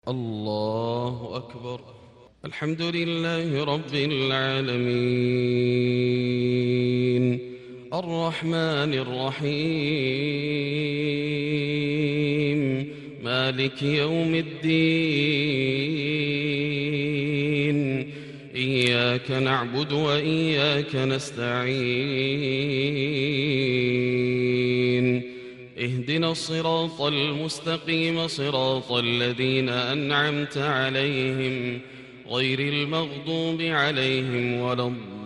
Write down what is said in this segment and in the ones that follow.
الله أكبر. الحمد لله رب العالمين الرحمن الرحيم مالك يوم الدين إياك نعبد وإياك نستعين اهدنا الصراط المستقيم صراط الذين أنعمت عليهم غير المغضوب عليهم ولا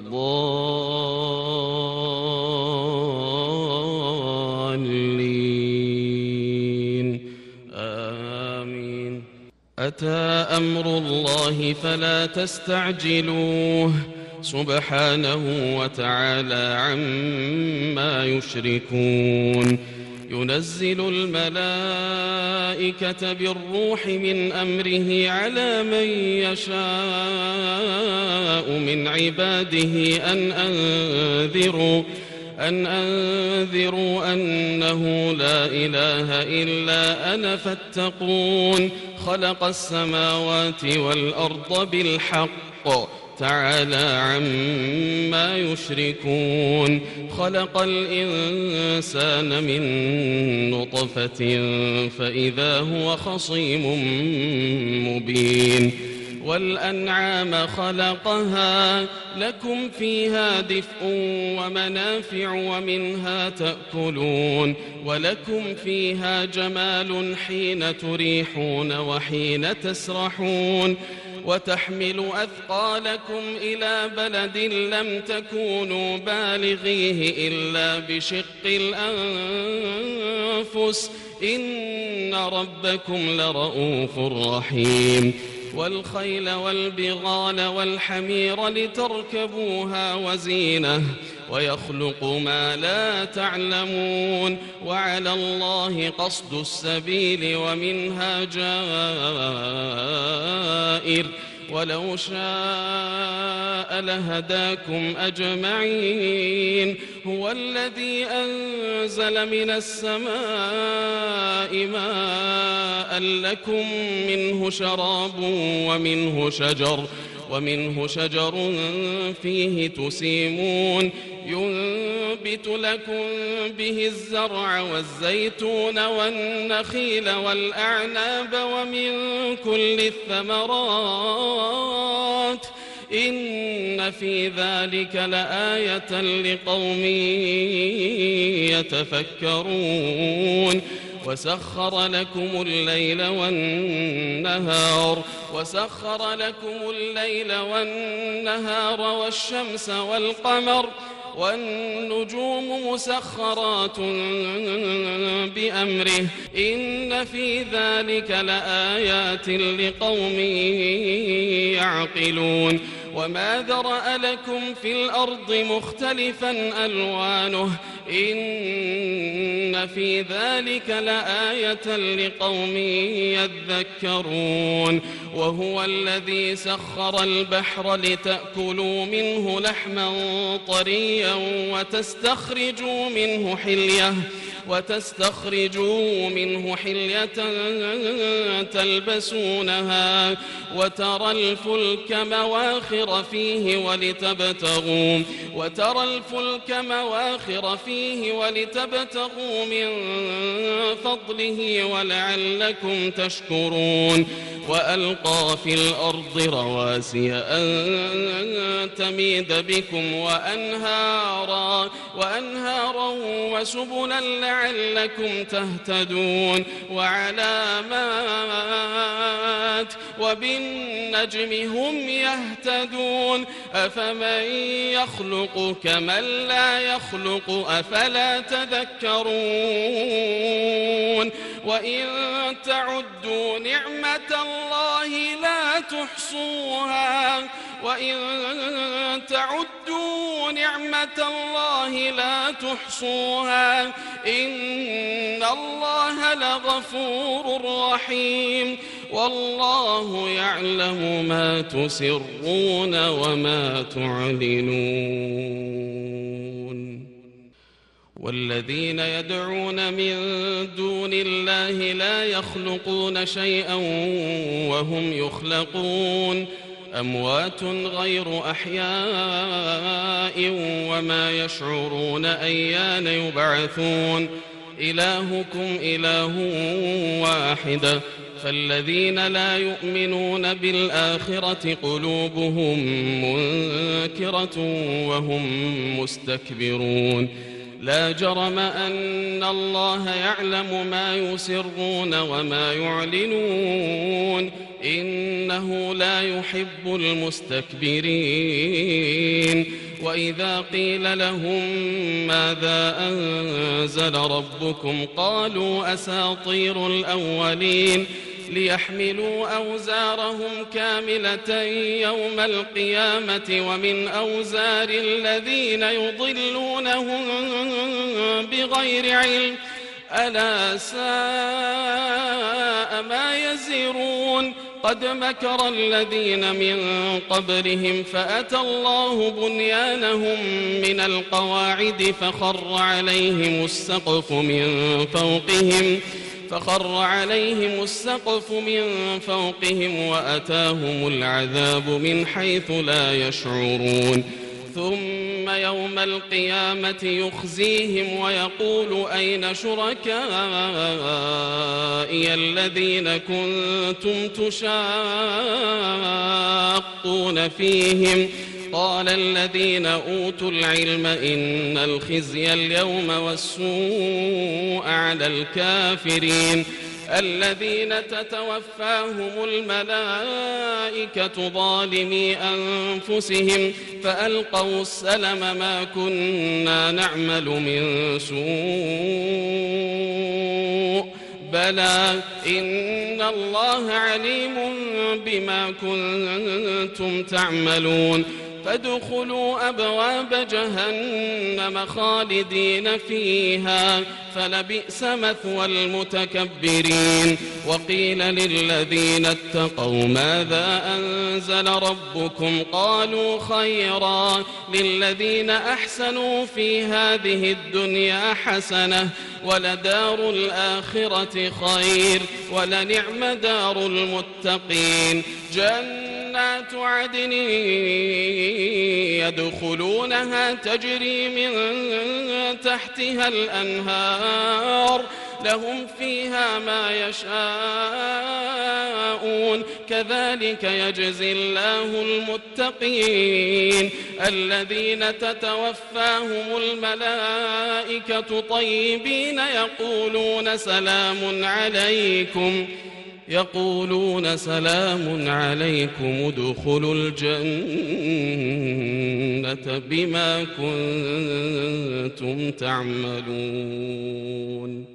الضالين آمين. أتى أمر الله فلا تستعجلوه سبحانه وتعالى عما يشركون. ينزل الملائكة بالروح من أمره على من يشاء من عباده أن أنذروا أنه لا إله إلا أنا فاتقون. خلق السماوات والأرض بالحق تعالى عما يشركون. خلق الإنسان من نطفة فإذا هو خصيم مبين. والأنعام خلقها لكم فيها دفء ومنافع ومنها تأكلون ولكم فيها جمال حين تريحون وحين تسرحون. وتحمل أثقالكم إلى بلد لم تكونوا بالغيه إلا بشق الأنفس إن ربكم لرؤوف رحيم. والخيل والبغال والحمير لتركبوها وزينة ويخلق ما لا تعلمون. وعلى الله قصد السبيل ومنها جائر ولو شاء لهداكم أجمعين. هو الذي أنزل من السماء ماء لكم منه شراب ومنه شجر فيه تسيمون. ينبت لكم به الزرع والزيتون والنخيل والأعناب ومن كل الثمرات إن في ذلك لآية لقوم يتفكرون. وسخر لكم الليل والنهار والشمس والقمر والنجوم مسخرات بأمره إن في ذلك لآيات لقوم يعقلون. وما ذرأ لكم في الأرض مختلفا ألوانه إن في ذلك لآية لقوم يذكرون. وهو الذي سخر البحر لتأكلوا منه لحما طريا وتستخرجوا منه حلية تلبسونها وترى الفلك مواخر فيه ولتبتغوا من فضله ولعلكم تشكرون. وألقى في الأرض رواسي أن تميد بكم وأنهارا وسبلا لعلكم تهتدون. وعلامات وبالنجم هم يهتدون. أفمن يخلق كمن لا يخلق أفلا تذكرون. وإن تعدوا نعمة الله لا تحصوها إن الله لغفور رحيم. والله يعلم ما تسرون وما تعلنون. والذين يدعون من دون الله لا يخلقون شيئا وهم يخلقون أموات غير أحياء وما يشعرون أيان يبعثون إلهكم إله واحد فالذين لا يؤمنون بالآخرة قلوبهم منكرة وهم مستكبرون لا جرم أن الله يعلم ما يسرون وما يعلنون إنه لا يحب المستكبرين وإذا قيل لهم ماذا أنزل ربكم قالوا أساطير الأولين ليحملوا أوزارهم كاملة يوم القيامة ومن أوزار الذين يضلونهم بغير علم ألا ساء ما يزرون قد مكر الذين من قبلهم فأتى الله بنيانهم من القواعد فخر عليهم السقف من فوقهم وأتاهم العذاب من حيث لا يشعرون ثم يوم القيامة يخزيهم ويقول أين شركائي الذين كنتم تشاقون فيهم قال الذين أوتوا العلم إن الخزي اليوم والسوء على الكافرين الذين تتوفاهم الملائكة ظالمي أنفسهم فألقوا السلم ما كنا نعمل من سوء بلى إن الله عليم بما كنتم تعملون فادخلوا أبواب جهنم خالدين فيها فلبئس مثوى المتكبرين وقيل للذين اتقوا ماذا أنزل ربكم قالوا خيرا للذين أحسنوا في هذه الدنيا حسنة ولدار الآخرة خير ولنعم دار المتقين جنات عدن يدخلونها تجري من تحتها الأنهار لهم فيها ما يشاءون كذلك يجزي الله المتقين الذين تتوفاهم الملائكة طيبين يقولون سلام عليكم ادخلوا الجنة بما كنتم تعملون